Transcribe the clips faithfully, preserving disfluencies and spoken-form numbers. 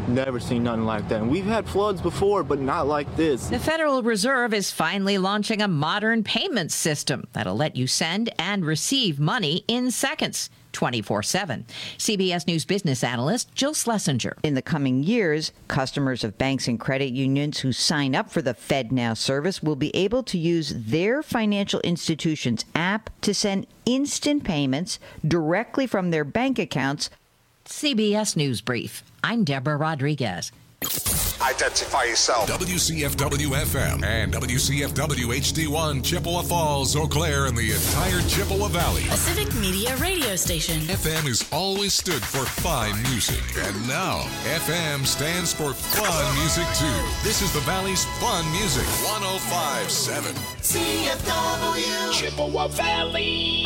never seen nothing like that. And we've had floods before, but not like this. The Federal Reserve is finally launching a modern payment system that'll let you send and receive money in seconds, twenty-four seven. C B S News business analyst Jill Schlesinger. In the coming years, customers of banks and credit unions who sign up for the FedNow service will be able to use their financial institution's app to send instant payments directly from their bank accounts. C B S News Brief. I'm Deborah Rodriguez. Identify yourself. W C F W F M and W C F W H D one, Chippewa Falls, Eau Claire, and the entire Chippewa Valley. A Civic Media radio station. F M has always stood for fine music, and now F M stands for fun music too. This is the Valley's fun music. one oh five point seven C F W Chippewa Valley.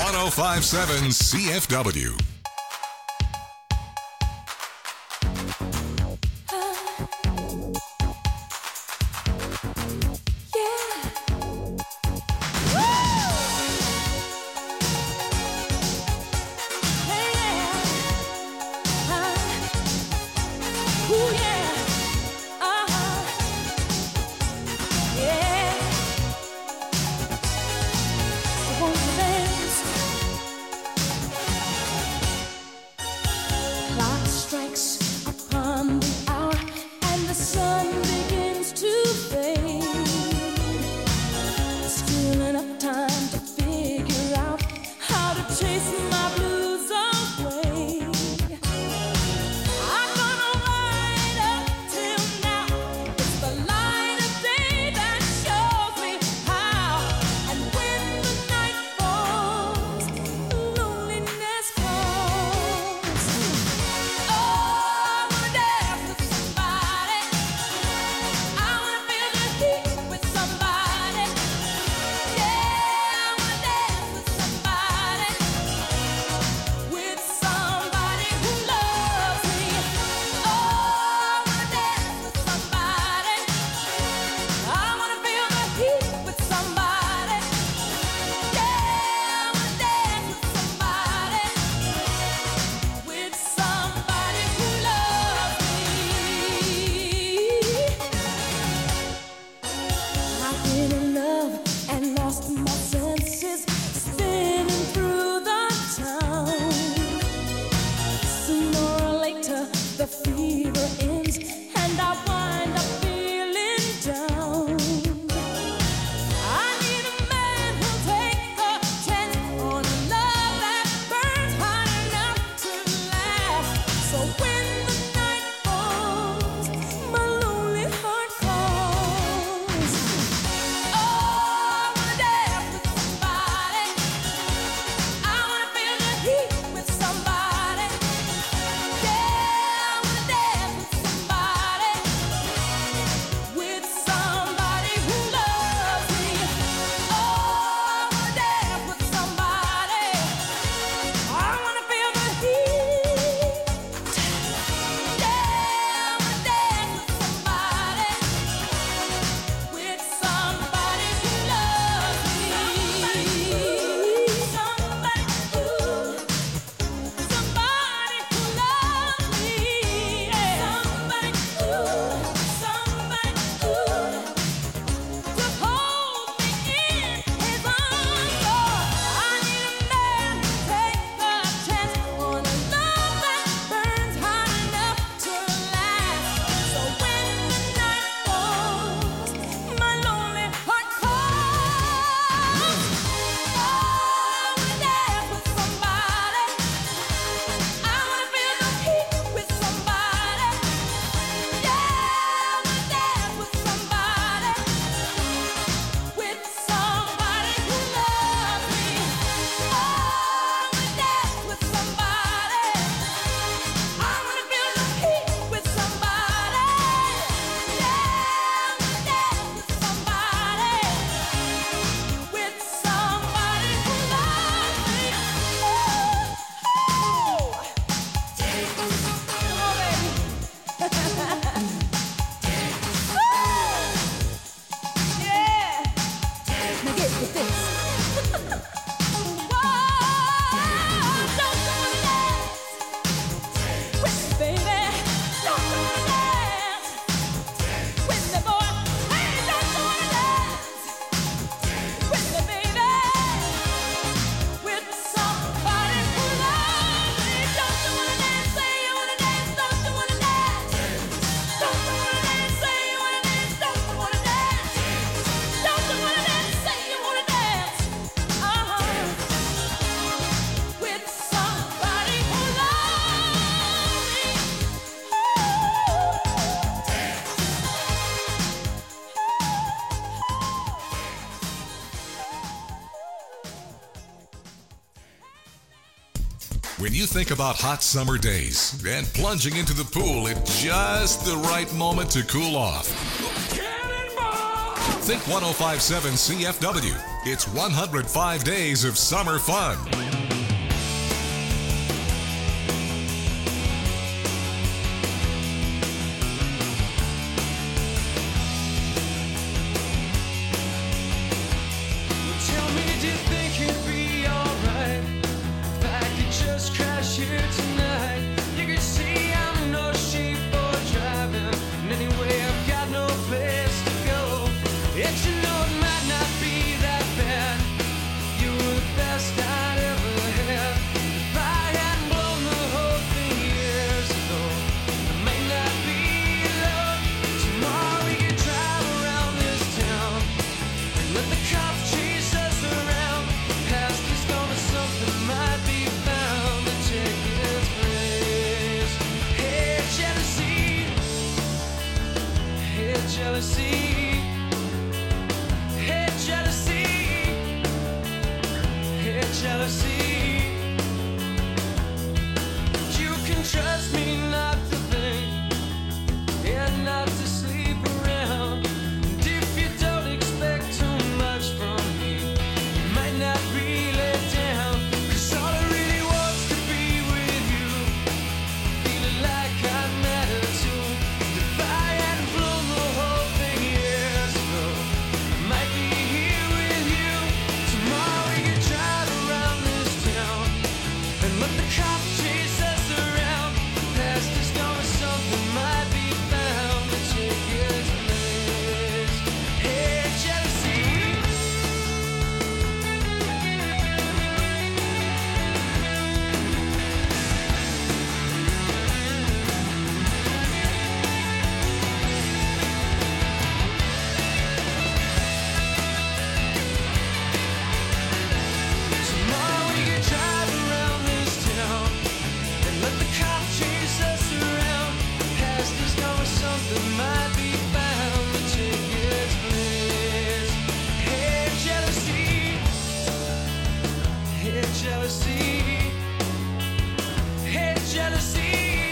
one oh five point seven C F W. When you think about hot summer days and plunging into the pool at just the right moment to cool off, think one oh five point seven C F W. It's one hundred five days of summer fun. Tell me, do you think it'd be alright if I could just crash here tonight? You can see I'm no sheep or driving, and anyway I've got no place to go. Yet you know it might not be that bad. You were the best I'd ever had. If I hadn't blown the whole thing years ago, I may not be in love. Tomorrow we could drive around this town and let the cops chase us around. Past is gone, but something might be found to take its place. Hey, jealousy. Hey, jealousy. Hey, jealousy. Hey, jealousy. You can trust me not to think and not to sleep around. And if you don't expect too much from me, you might not really down. 'Cause all I really want's to be with you, feeling like I matter too. If I hadn't blown the whole thing years ago, I might be here with you. Tomorrow we could drive around this town and let the cops chase us around. Past is gone, but something might be found to take its place. Hey, jealousy. Tomorrow we could drive around this town and let the cops chase us around. Past is gone, but something might be found to take its place. Hey, jealousy. Hey, jealousy. Hey, jealousy.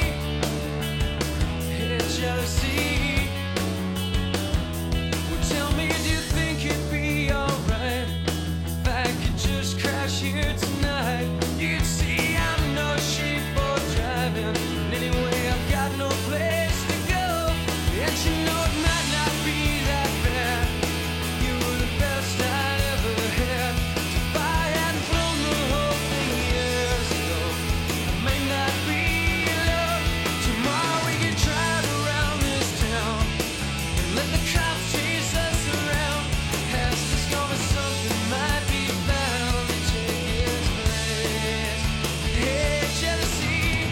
Hey, jealousy. Well, tell me, do you think it'd be alright if I could just crash here tonight? You can see I'm no sheep or driving, and anyway I've got no place to go. And you know it might not be that bad. You were the best I'd ever had. If I hadn't blown the whole thing years ago, I may not be in love. Tomorrow we could drive around this town and let the cops chase us around. Past is gone, but something might be found to take its place. Hey, jealousy.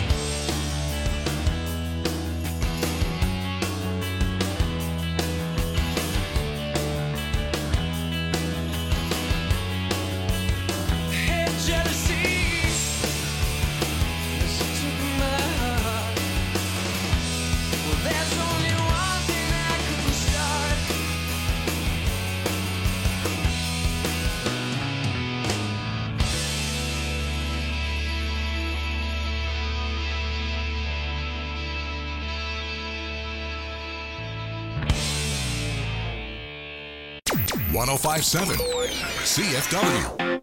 Hey, jealousy. Listen to my heart. Well, there's only one thing I couldn't start. one oh five point seven C F W.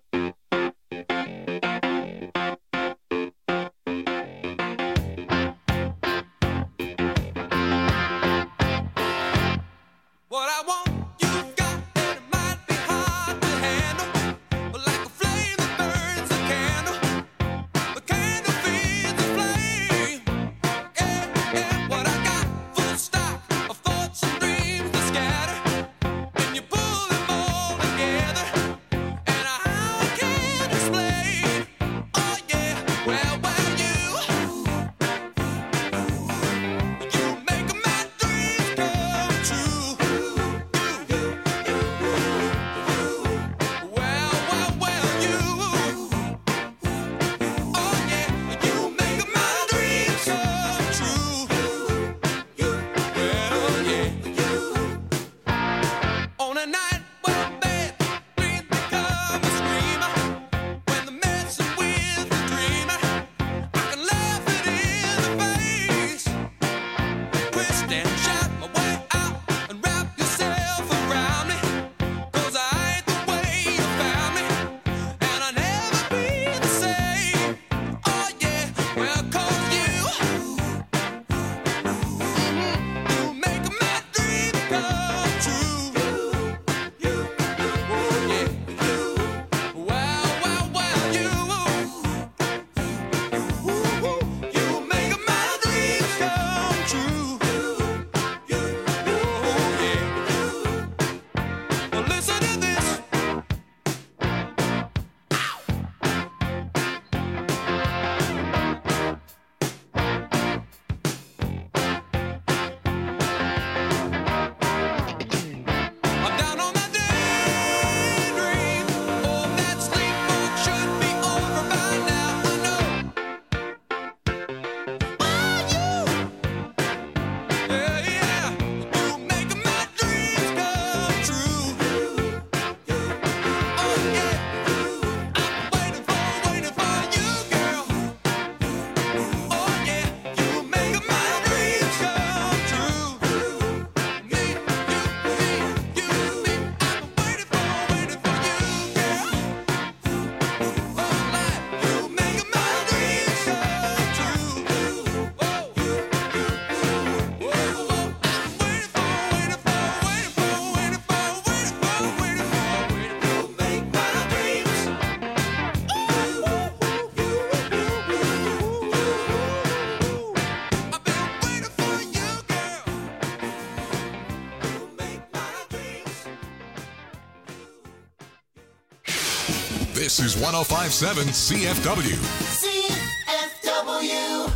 What I want, you've got, and it might be hard to handle. But like a flame that burns a candle, the candle feeds the flame. Yeah, yeah, what I got, full stock of thoughts and dreams that scatter. And you pull them all together, and I This is one oh five point seven C F W. C F W.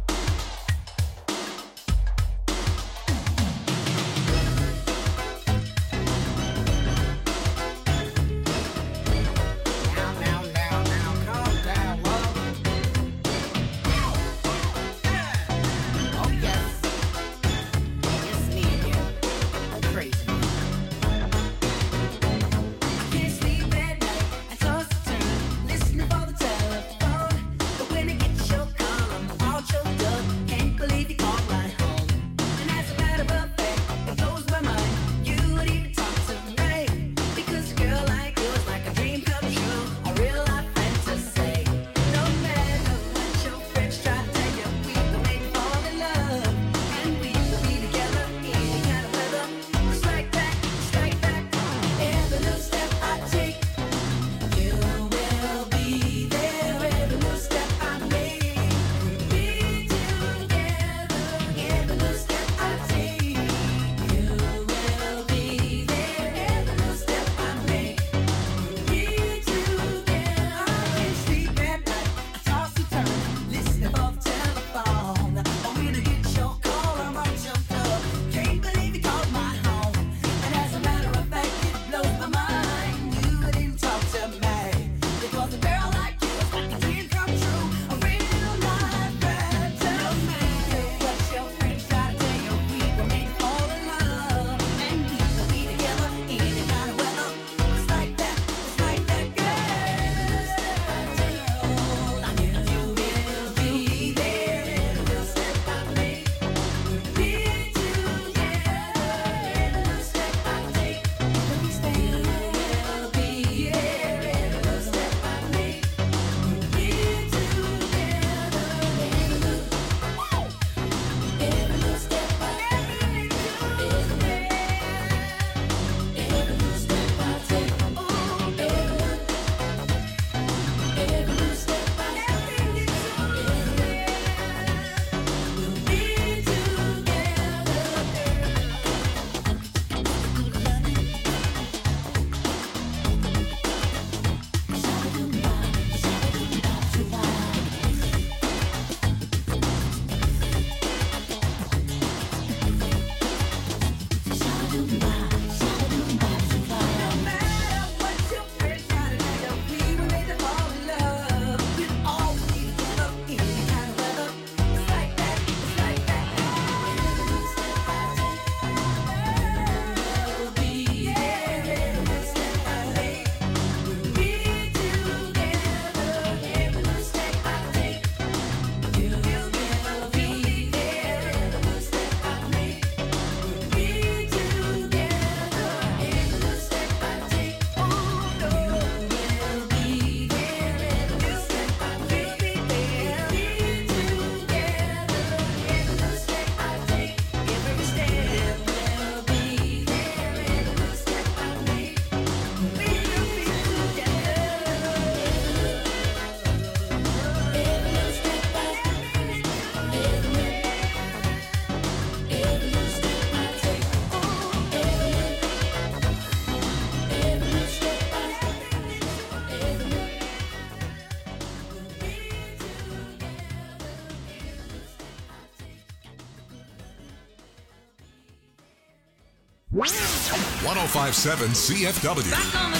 one oh five point seven C F W. Back on the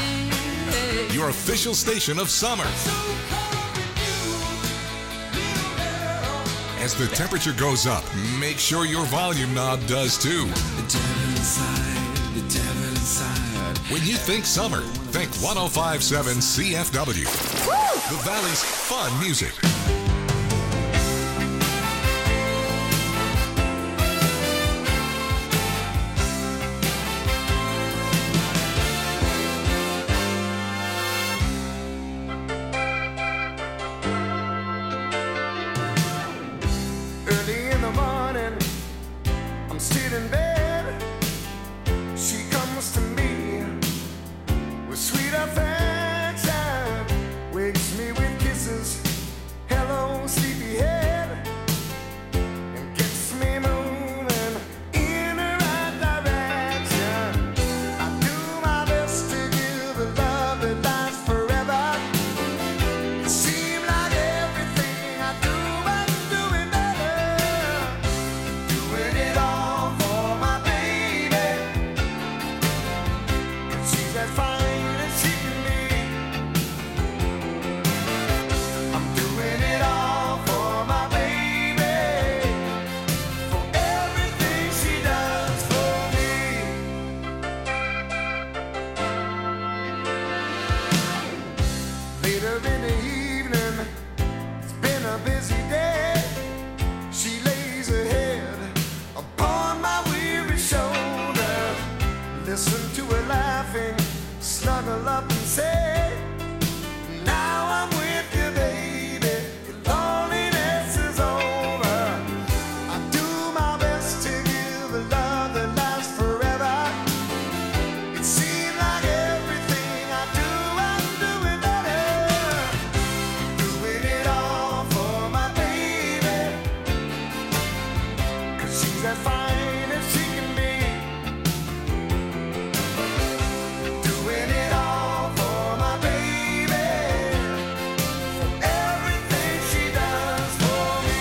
train. Your official station of summer. As the temperature goes up, make sure your volume knob does too. The devil inside, the devil inside. When you think summer, think one oh five point seven C F W. Woo! The Valley's fun music. Hello in the evening. It's been a busy day. She lays her head upon my weary shoulder. Listen to her laughing, snuggle up and say, now I'm with you, baby. Your loneliness is over. I do my best to give a love that lasts forever. It seems like everything I do, I'm doing better. Doing it all for my baby. 'Cause she's as fine as she can be. Doing it all for my baby. For everything she does for me.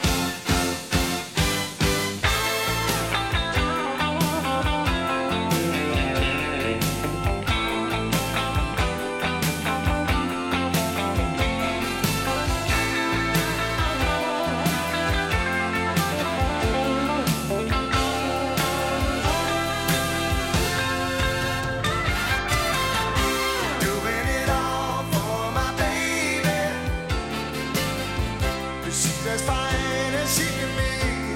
Doing it all for my baby. 'Cause she's as fine as she can be.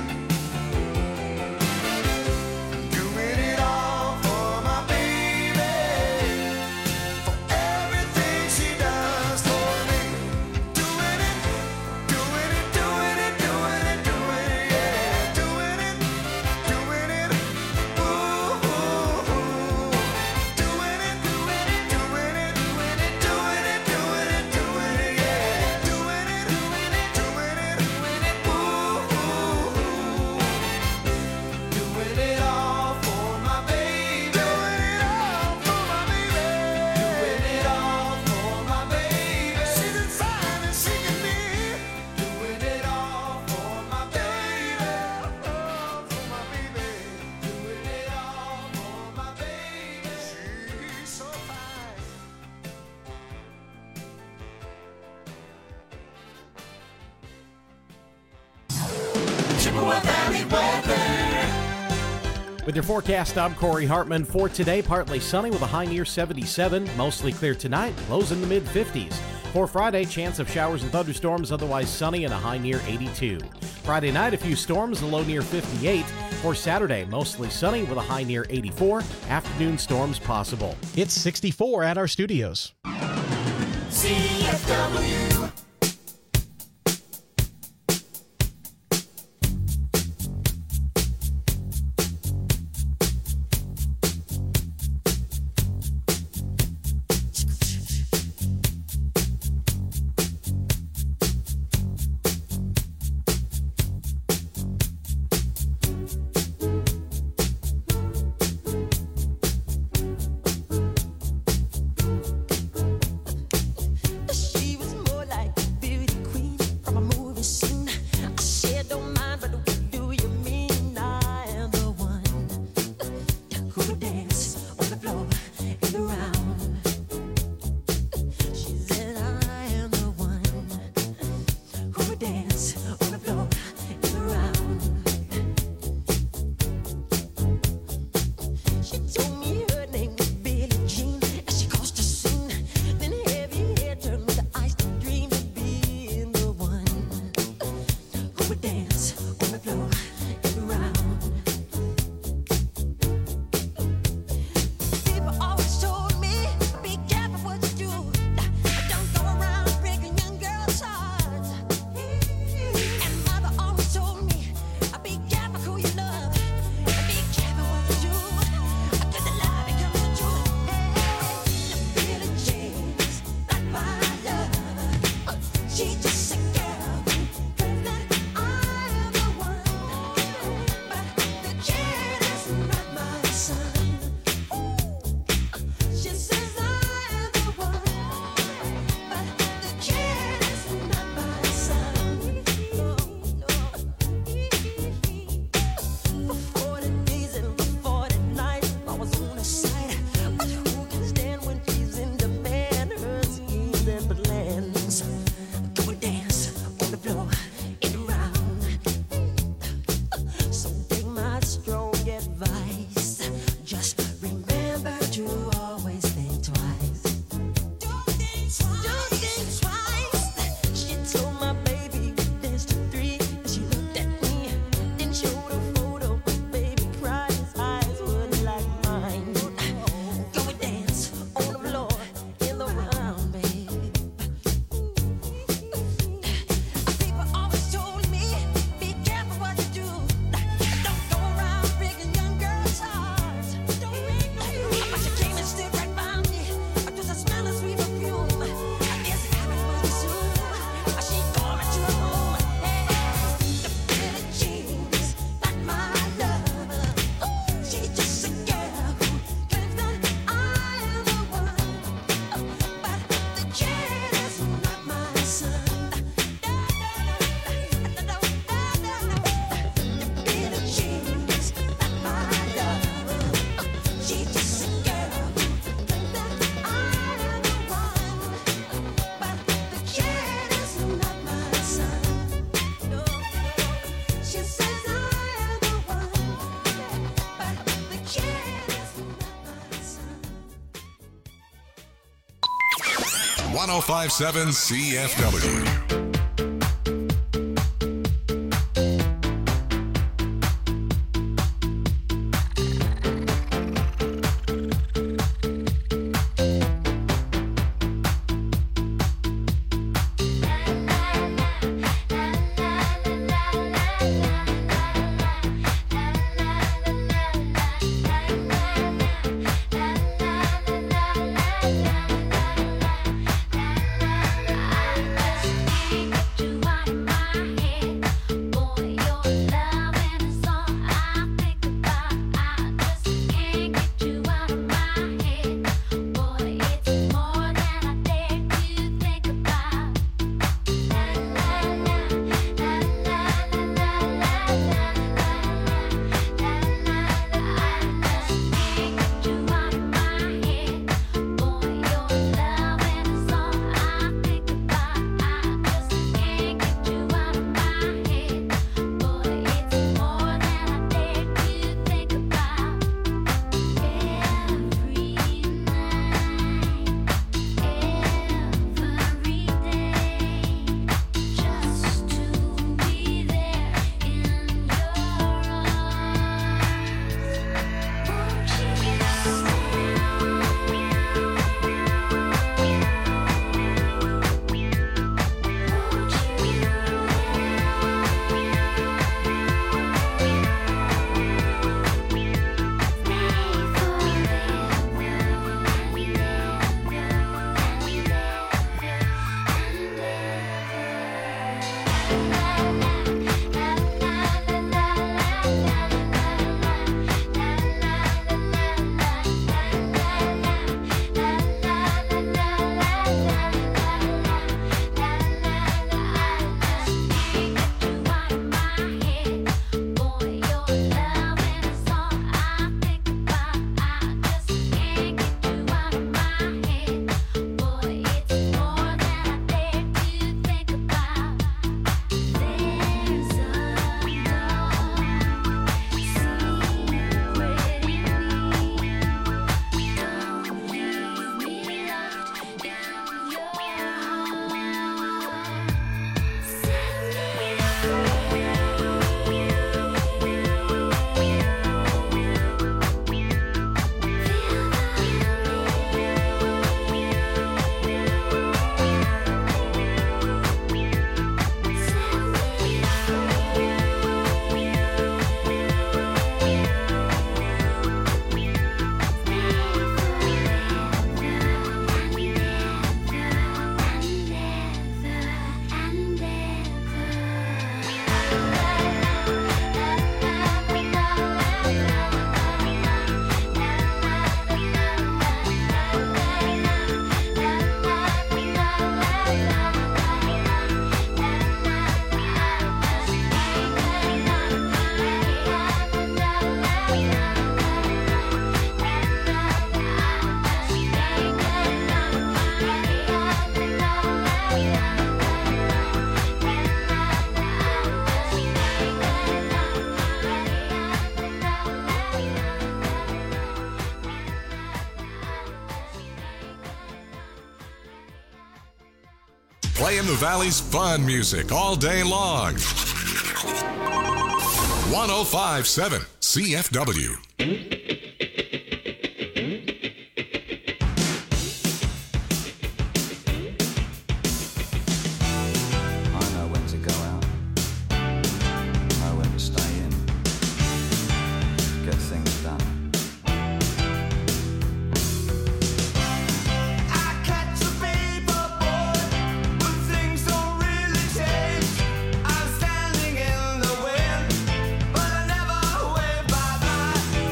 Doing it all for my baby. For everything she does for me. Doing it, doing it, doing it, doing it, doing it, yeah. Doing it, doing it, ooh, ooh, ooh. Doing it, doing it, doing it, doing it, doing it, doing it, doing it, yeah. Doing it, doing it, doing it, doing it, ooh, ooh, ooh. Doing it all for my baby. Doing it all for my baby. Doing it all for my baby. She's as fine as she can be. Doing it all for my baby. Oh, for my baby. Doing it all for my baby. She's so fine. Chippewa Valley weather. With your forecast, I'm Corey Hartman. For today, partly sunny with a high near seventy-seven. Mostly clear tonight, lows in the mid fifties. For Friday, chance of showers and thunderstorms, otherwise sunny and a high near eighty-two. Friday night, a few storms, a low near fifty-eight. For Saturday, mostly sunny with a high near eighty-four. Afternoon storms possible. It's sixty-four at our studios. C F W. Shh. oh five point seven C F W. Playing the Valley's fun music all day long. one oh five point seven C F W. I'm standing in the wind, but I never wave bye-bye.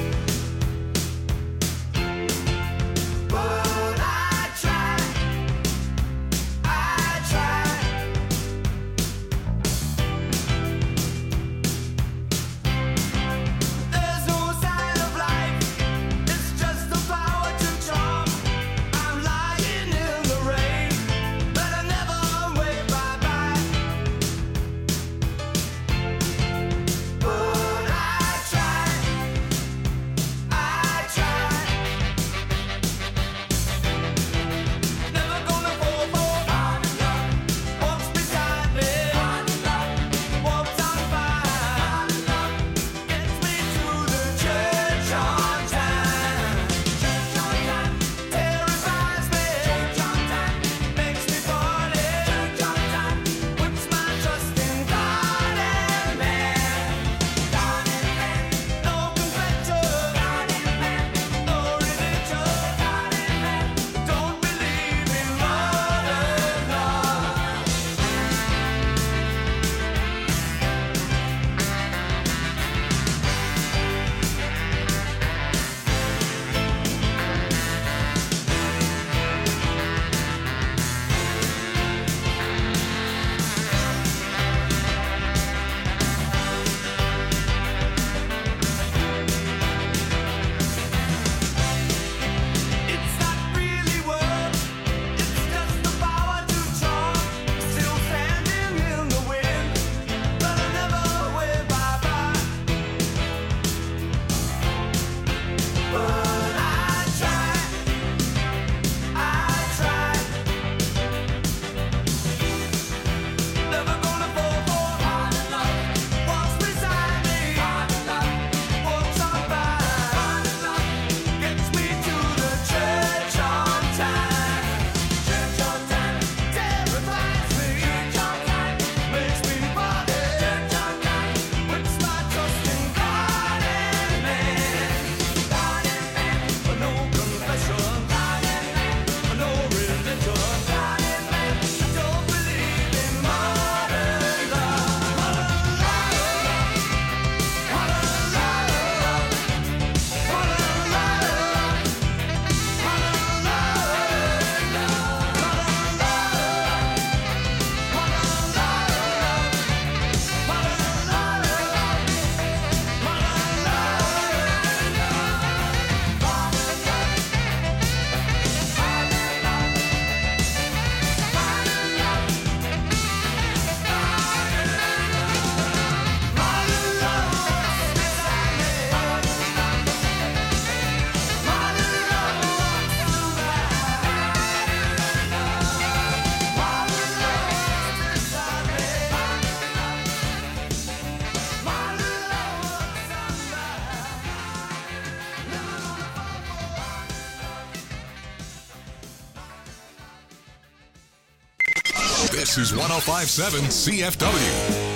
This is one oh five point seven C F W.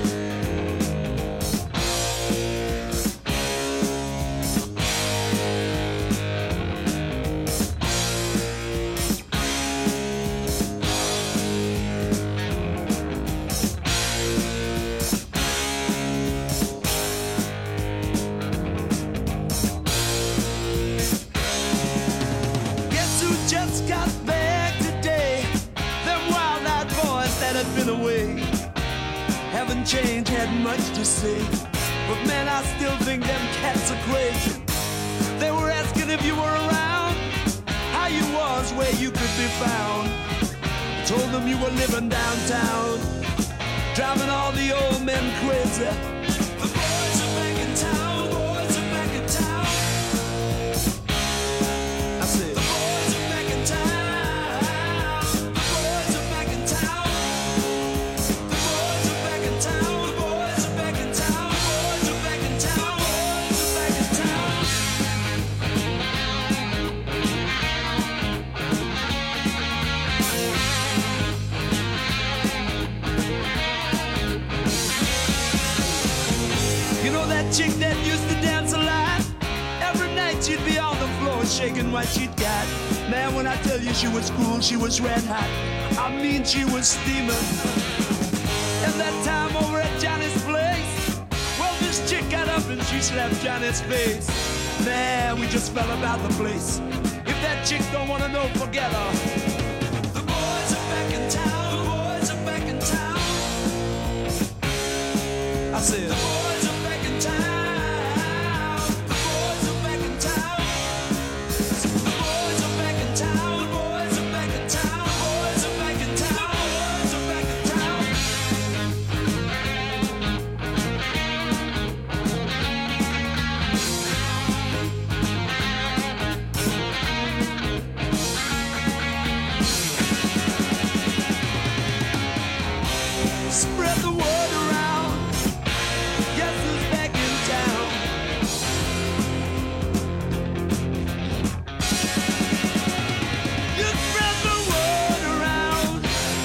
Guess who just got back today? Them wild-eyed boys that had been away haven't changed, had much to say. But man, I still think them cats are crazy. They were asking if you were around, how you was, where you could be found. Told them you were living downtown, driving all the old men crazy. The boys are back in town, boys are back in town. I said, the boys are back in town. The boys are back in town. The boys are back in town. The boys are back in town. The boys are back in town. Boys are back in town. You know that chick that used to dance a lot? Every night she'd be on the floor shaking what she'd got. Man, when I tell you she was cool, she was red hot. I mean, she was steaming. And that time over at Johnny's place, well, this chick got up and she slapped Johnny's face. Man, we just fell about the place. If that chick don't wanna know, forget her. The boys are back in town. The boys are back in town. I said, the boys are back in town. The boys are back in town. The boys are back in town. The boys are back in town. The boys are back in town. The boys are back in town. Spread the word around. Guess who's back in town? You spread the word around.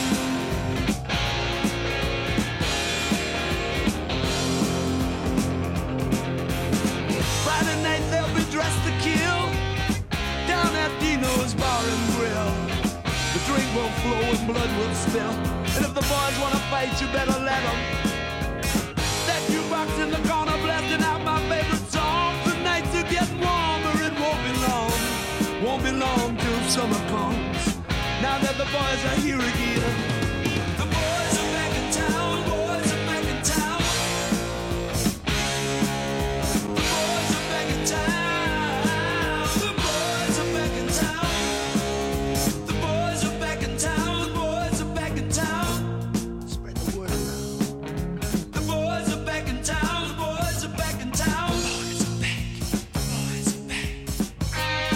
Friday night they'll be dressed to kill down at Dino's Bar and Grill. The drink will flow and blood will spill. And if the boys wanna fight, you better let them. That jukebox in the corner blasting out my favorite song. The nights are getting warmer, it won't be long. Won't be long till summer comes. Now that the boys are here again. The boys are back in town. Boys are back in town. The boys are back in town. The boys are back in town. The boys are back in town. The boys are back in town. Spread the word around. The boys are back in town. The boys are back in town. The boys are back. The boys are back.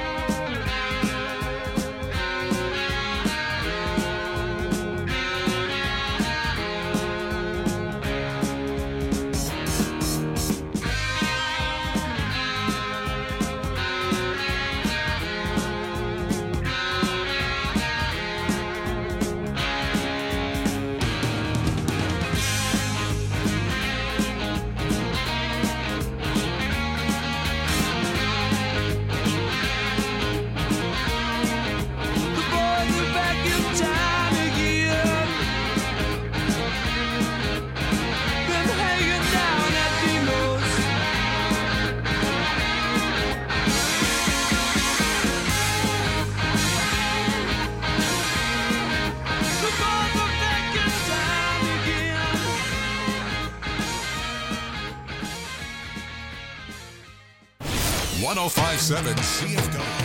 The boys are back in town again. Been hanging down at Dino's. The boys are back in town again. one oh five point seven C F W.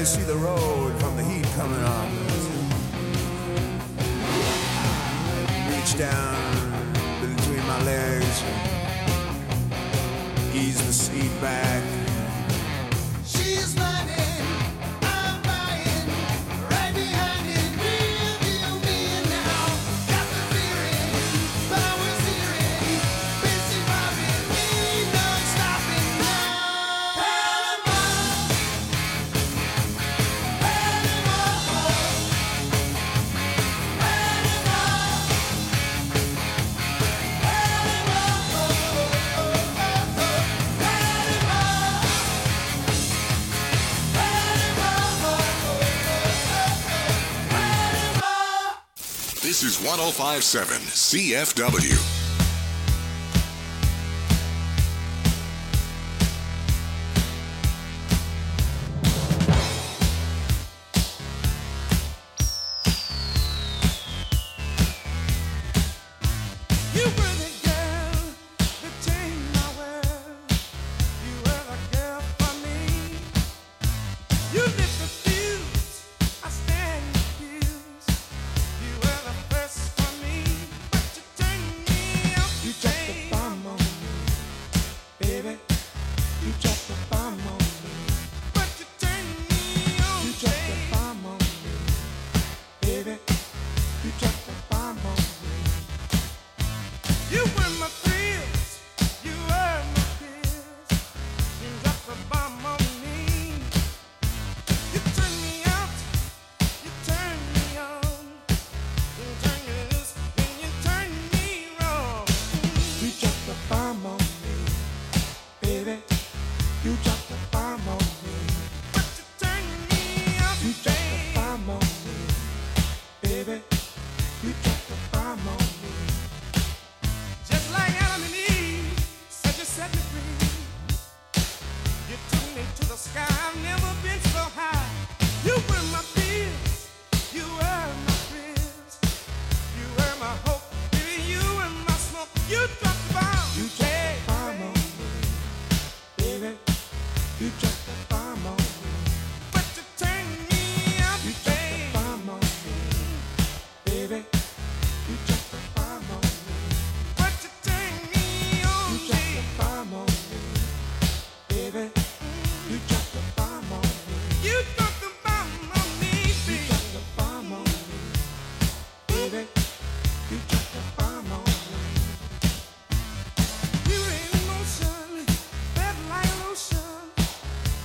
barely see the road from the heat coming up. Reach down between my legs, ease the seat back. She's running, I'm buying, right behind it, real deal me now. Got the feeling, power steering, busy robbing me, no stopping now. Panama, Panama, This is one oh five point seven C F W. you were the girl that changed my world. You were the girl for me. You lit the fuse, I stand confused. You were the first for me, but you turned me out. You dropped the bomb on me, baby. You dropped the bomb on me, but you turned me on. You dropped the bomb on me, baby. You dropped the bomb on me. You were my thrills, you were my pills. You dropped the bomb on me. You turned me out, you turned me on. You turned me loose, and you turned me wrong. You dropped the bomb on me, baby. You dropped the bomb on me, but you turned me out. You dropped the bomb on me, baby. You dropped the bomb on me. Just like Adam and Eve, said you set me free. You took me to the sky, I've never been so high. You were my pills, you were my thrills. You were my hope, baby, you were my smoke. You dropped the bomb. You dropped the bomb on me, baby. You dropped the bomb on me, but you turned me out. You dropped the bomb on me, baby. You dropped the bomb on me, but you turned me on. You dropped the bomb on me, baby. You dropped the bomb on me. You dropped the bomb on me, baby. You dropped the bomb on me, baby. You dropped the bomb on me. You were in motion, felt like lotion.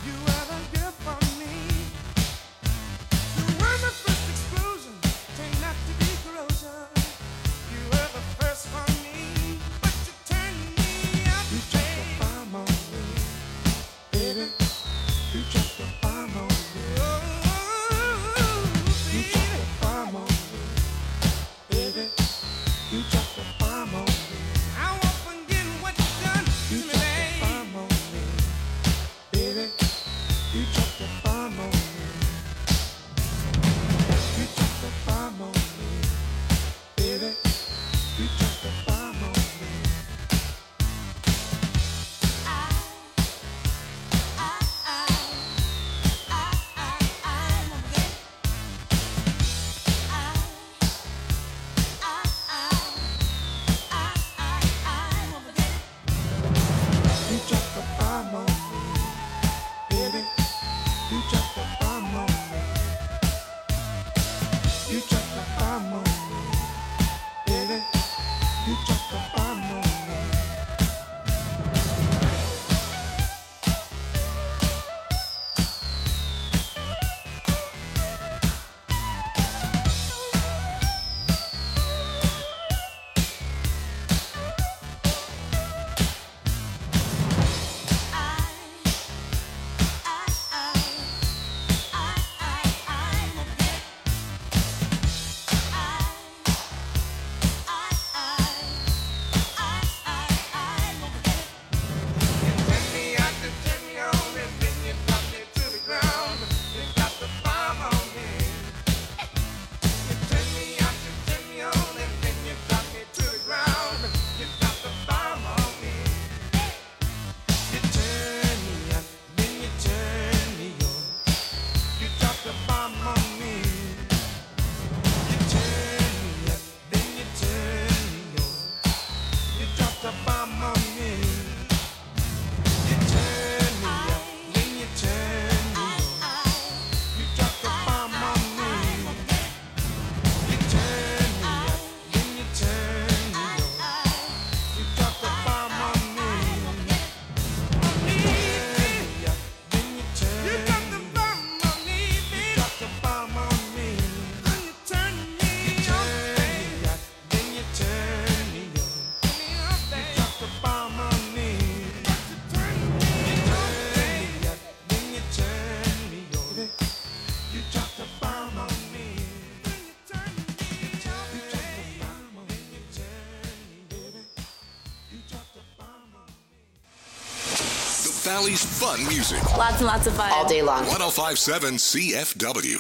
Valley's fun music. Lots and lots of fun. All day long. one oh five point seven C F W.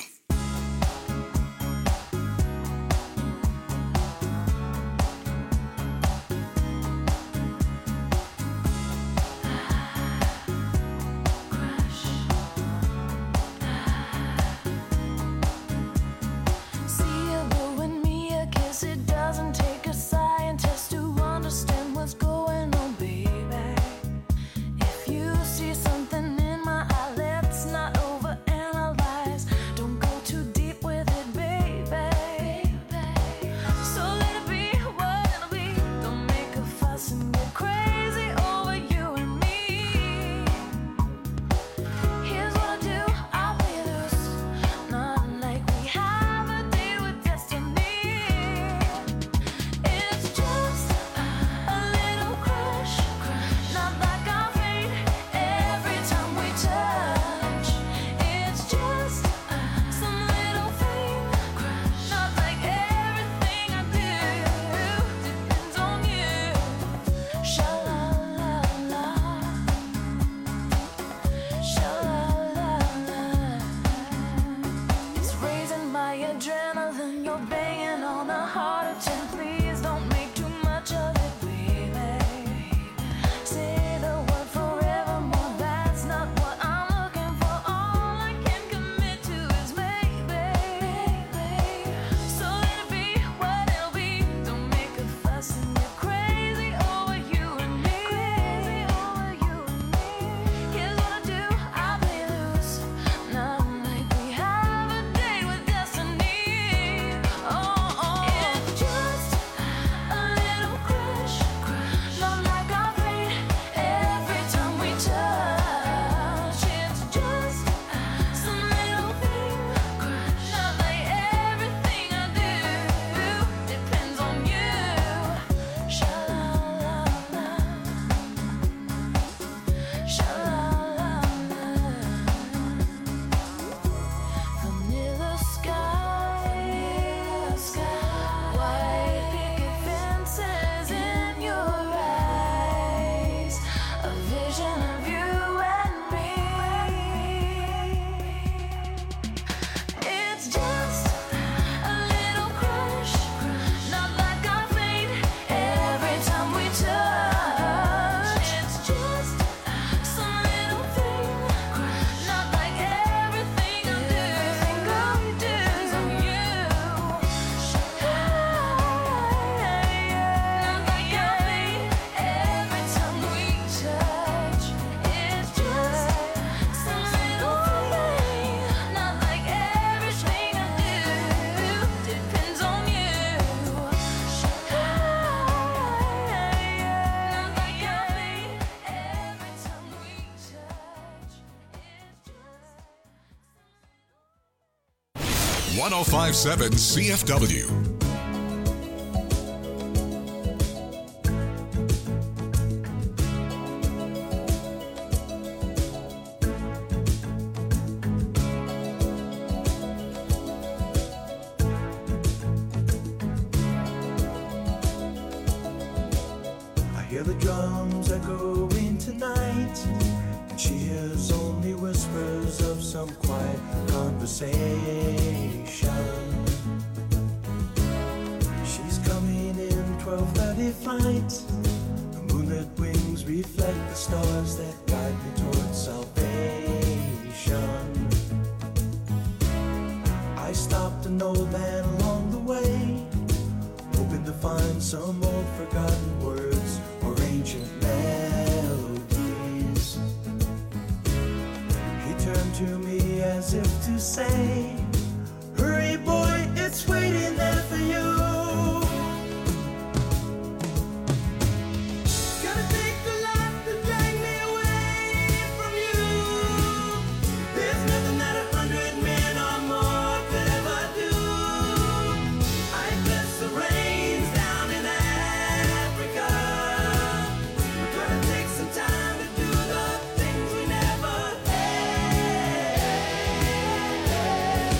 one oh five point seven C F W. I hear the drums echoing tonight. She hears only whispers of some quiet conversation. She's coming in twelve thirty flight. The moonlit wings reflect the stars that guide me towards salvation. I stopped an old man along the way, hoping to find some old forgotten words or ancient melodies. He turned to me as if to say, hurry boy, it's waiting there for you. Gonna take the life to drag me away from you. There's nothing that a hundred men or more could ever do. I bless the rains down in Africa. We're gonna take some time to do the things we never had.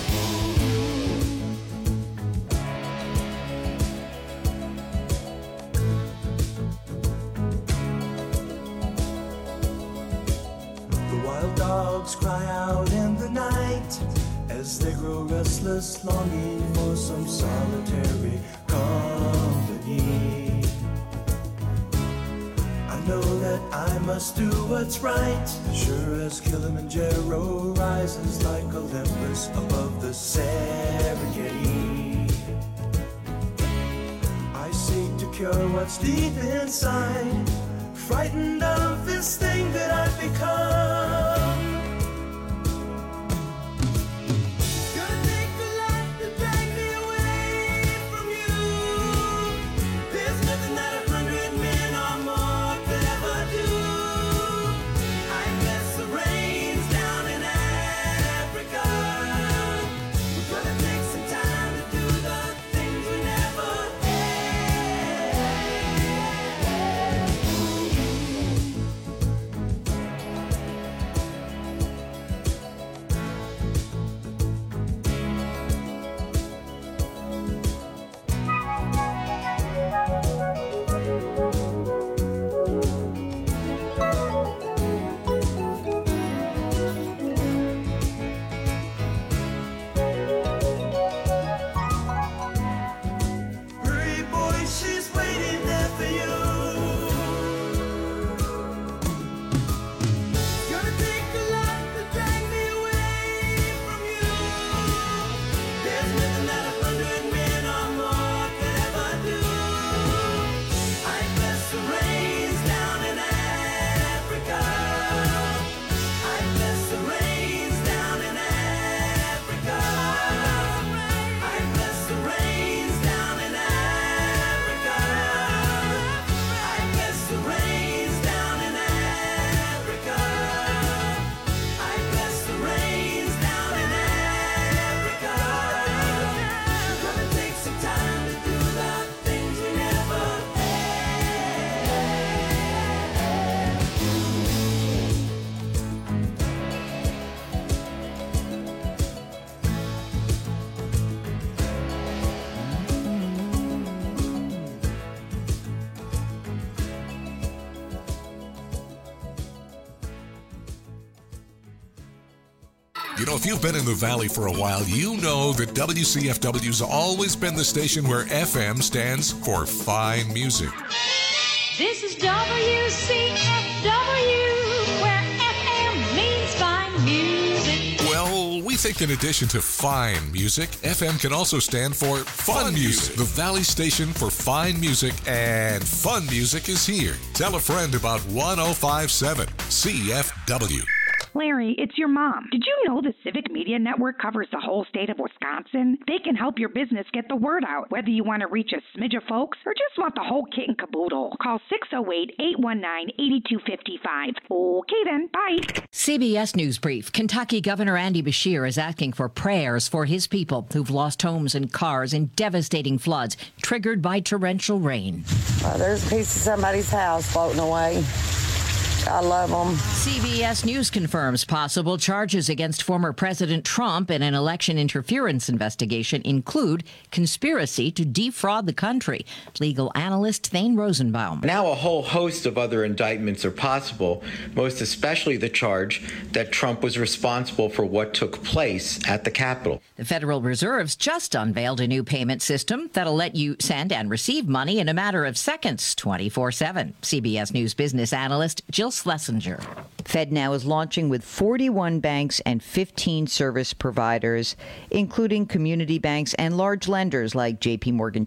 The wild dogs cry out in the night as they grow restless, longing for some solitary company. I know that I must do what's right, sure as Kilimanjaro rises like Olympus above the Serengeti. I seek to cure what's deep inside, frightened of this thing that I've become. Gonna take a lot to drag me away from you. There's nothing that a hundred men or more could ever do. I miss the rains down in Africa. We're gonna take some time to do the things we never Hurry, boy, she's waiting there for you. Gonna take a lot to drag me away from you. There's nothing that a hundred men or more could ever do. I bless the rains down in Africa. I bless the rains down in Africa. I bless the rains down in Africa. I bless the rains down in Africa. I bless the rains down in Africa. We're gonna take some time to do the things we never You know, if you've been in the Valley for a while, you know that W C F W's always been the station where F M stands for fine music. This is W C F W, where F M means fine music. Well, we think in addition to fine music, F M can also stand for fun music. The Valley station for fine music and fun music is here. Tell a friend about one oh five point seven C F W. Larry, it's your mom. Did you know the Civic Media Network covers the whole state of Wisconsin? They can help your business get the word out, whether you want to reach a smidge of folks or just want the whole kit and caboodle. Call six oh eight, eight one nine, eight two five five. Okay then, bye. C B S News Brief. Kentucky Governor Andy Beshear is asking for prayers for his people who've lost homes and cars in devastating floods triggered by torrential rain. Uh, there's a piece of somebody's house floating away. I love them. C B S News confirms possible charges against former President Trump in an election interference investigation include conspiracy to defraud the country. Legal analyst Thane Rosenbaum. Now a whole host of other indictments are possible, most especially the charge that Trump was responsible for what took place at the Capitol. The Federal Reserve's just unveiled a new payment system that'll let you send and receive money in a matter of seconds, twenty-four seven. C B S News business analyst Jill Schlesinger. FedNow is launching with forty-one banks and fifteen service providers, including community banks and large lenders like J P Morgan